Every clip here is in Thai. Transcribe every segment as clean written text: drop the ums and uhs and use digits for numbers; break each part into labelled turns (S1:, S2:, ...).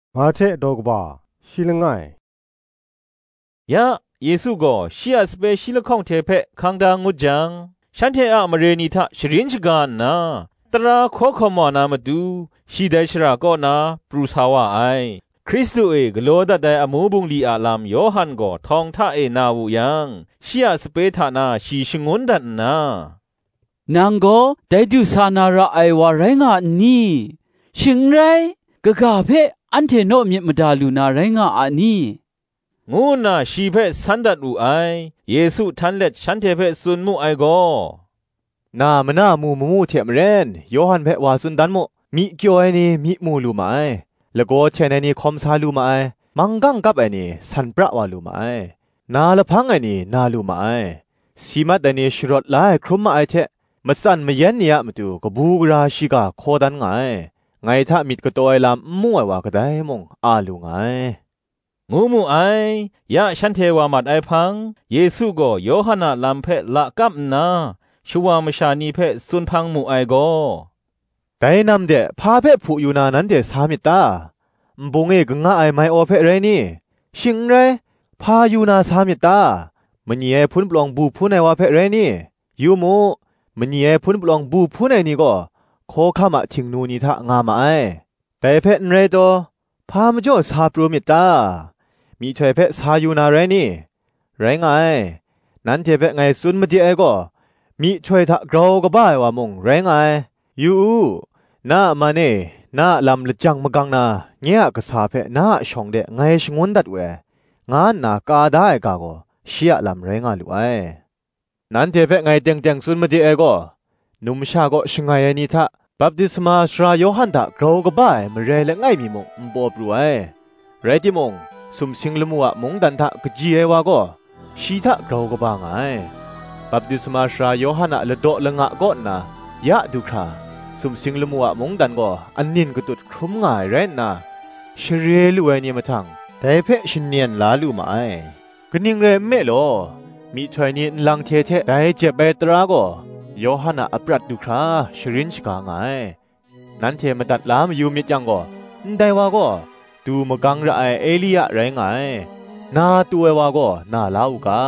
S1: มาเทดอกบาชิลง่าย
S2: ยะเยซูก็ชียสเปชิลข้องเทเพคังดางุจังฉันเทอะมเรนีทะชรินชกานนาตราขอขมอนามาดูชีไดชราก็นาปรูสาวะไอคริสตุเอกโลดะไดอมูบุงลีอาลามโยฮันก็ทองทะเอนาวุยังชียสเปทานาชีชงุนดันนา
S3: นังก็ได้ดูสานาระไอวาไรงะนี่ชิงไรกะกะเพอันเทโนมิมดาลูนาไรงะอะนี่
S2: งูนาชีเพสันดัดอูไอเยซูทันเล็ดฉันเทเพสุนมุไอโก
S4: นามนามูมูเทมเรนโยฮันเพวาสุนดันโมมิเกียวไอนี่มิมูลูมาไอแล้วก็เชนไอนี่คอมซาลูมาไอมังกังกับไอนี่สันปะวาลูมาไอนาละพังไอนี่นาลูมาไอสีมัดไอนี่ชรอดไลครุมมาไอเทมสันมเย็นเนี่ยมาดูกบูกราชิกาโคดันไงไงถ้ามิดก็ตัวไอลำมั่วว่าก็ได้มงอาลูไง
S2: งูมูไอยะฉันเทวามัดไอพังเยซูก็โยฮันนาลัมเพละกับนาชัวมชานีเพสุนพังมูไอโก
S4: แต่นำเดพาเพผู้อยู่นานั้นเดสามิตาบงเอกงะไอไม่โอเพเรนี่ชิงเรพาอยู่นาสามิตามันเย่พุนปลองบูพุนไอว่าเพเรนี่ยูมูมันเย่พุนปลองบูพุนไอนี่ก็โคข้ามาทิงนูนิทะงามาไอแต่เพนเรโตพามจ่อสาปรูมิตามีช่วยเพสาอยู่นาเรนี่ไรไงนั้นเทเพไงสุนมาดีไอก็มีช่วยทะกราวก็บ้าว่ามงไรไงยูน้ามาเน่น้าลำละจังมะกังนาเงี้ยก็สาเพน้าชงเดไงชงวนดัดเวงานนากาได้กาโกเชียลำไรงาลุไอนั้นเทเพไงเต็งสุนมาดีไอก็นุมชาก็ชงไงนี่ทะบัพติศมาสราโยฮันทะกราวก็บ้ามเรเลไงมีมงบอบรวยไรที่มงสุมสิงลมัวมงดันทะกจีเอวาก็ชีทะกราวก็บ้าไงบัพติศมาสราโยฮันละโดละงะก็นายะดูคราสุมสิงลมัวมงดันก็อันนินก็ตุดครุมง่ายเรนนาเชเรลูเอนี่มาทังแต่เพชินเนียนลาลูมาไอกนิงเรเมโลมีชายนี่ลังเทเทแต่เจ็บเบตราก็โยฮันอัปรัดดูคราชรินชกาไงนั้นเทมาตัดลามยูมิจังก็ได้ว่าก็ดูมกังระไอเอลียะไรไงนาตัวว่าก็นาลาวกา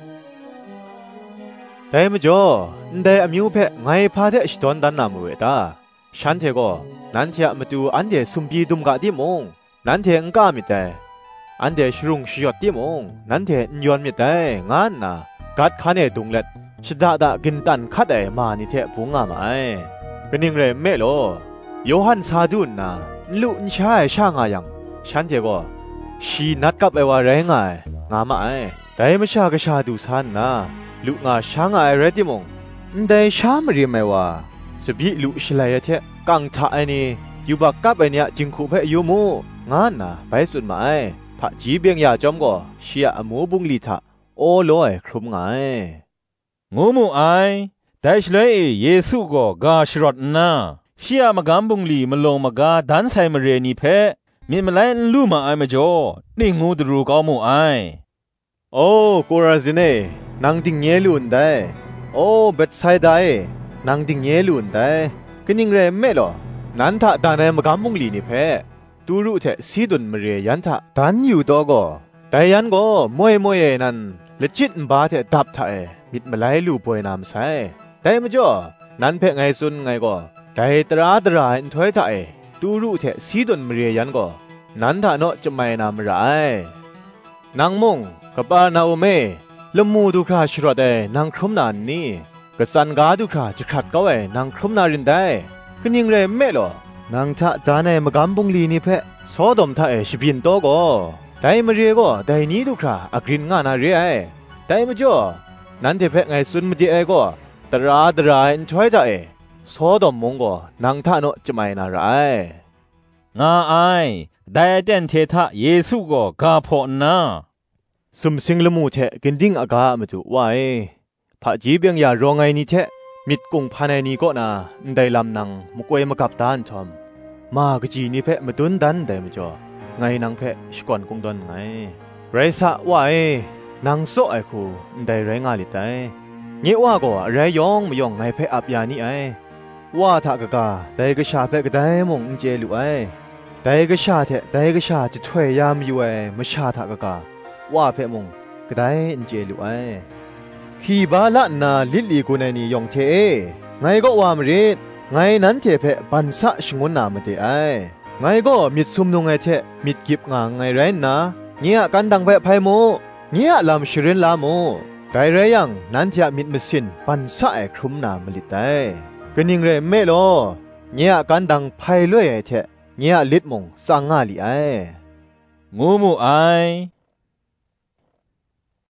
S4: แต่มจ่อได้อมิวเพไงพาเทชตอนดันนามเวตาฉันเทก็นั้นเทมาดูอันเดสุมบีดุมกะดิมงนั้นเทงกามิแต่อันเดชรุงชิยอดดิมงนั้นเทนยอนมิแต่งานนากัดคาเนดุงเล็ดชดาดากินตันคัดไอมานิเทพุงงามาไอกนิงเรเมโลโยฮันซาดุนนาลุนชายช่างายังฉันเทก็ชีนัดกับไอว่าไรงางามาไอแต่ไม่ชากระชาดูซันนาลูกงาช้างไอเรดิมงได้ชามเรียมไอว่าสบีลุชลายเทกังทาไอนี่อยู่บักกับไอเนี่ยจิงคูเพยูมูงานน่ะไปสุดมาไอพระจีเบียงยาจอมก็เชียอมูบุงลีทะโอโลยครุมไง
S2: งูมูไอแต่ชเลยเยซูก็กาชรอดนาเชียมกำบุงลีมลงมกาดันไซมเรนีเพมิมไลลูมาไอมจ่อนี่งูดรูก้ามูไอ
S4: โอ้โกราซิเน่นางติงเยลุนได้โอ้เบ็ดไซได้นางติงเยลุนได้กนิงเรเมลอนันทะดานมกำบุงลีนี่เพตูรุเทซีดุนมเรยันทะดันอยู่ตัวก็แต่ยันก็มวยนั้นละจิตบาเทดับทะมิดมาไลลูป่วยนามไซแต่มจ่อนั้นเพไงซุนไงก็แต่ตราอินถอยทะตูรุเทซีดุนมเรยันก็นั้นทะโนจะไม่นามไรนางมงกับปานาโอเมละมูดูคราชรอดนางครุมนานนี่กษันกาดูคราจะขัดก็นางครุมนารินได้กนิงเรเมลอนางทะจานมกำบุงลีนี่เพโซดมทะชิบินโตก็แต่มเรียก็แต่นี้ดูคราอกรินงานาเรียแต่มจ่อนั้นเทเพไงสุนมดีก็ตราอินช่วยทะโซดมมงก็นางทะโนจะไม่นาไรง
S2: าไอได้เด่นเททะเยซูก็กาพอนา
S4: สุมสิงละมูเทกินดิ้งอากามาจุไว้พระจีเบียงยารองไงนี่เทมิดกุงพานนี่ก็นาได้ลำนังมุกเวมกับตานชอมมากจีนี่เพมาตุนดันได้มาจ่อไงนางเพชก่อนคงดอนไงไรสะไว้นางโซไอคูได้ไรงาลิตายเงี้ยว่าก็ไรยองไม่ยองไงเพอับยานี่ไอว่าถ้ากะกาได้ก็ชาเพก็ได้มงเจลุไอแต่ก็ชาเถแต่ก็ชาจะถวยยามอยู่ไม่ชาทากะว่าเพ่มงก็ได้เจลุไอขีบาละนาลิลีกูในนี้ยองเทไงก็วามรีดไงนั้นเทเพปันสะชงวนนามาเตไอไงก็มิดซุมนงไอเทมิดกิบงางไงไรนะเงี้ยกันดังเวไพโมเงี้ยลำชรินลาโมไกไรยังนั้นจะมิดมสินปันสะไอครุมนามลิตไอก็นิงเรเมโลเงี้ยกันดังไพเลยไอเทเงี้ยลิดมงสังงาลีไอ
S2: งูมูไอ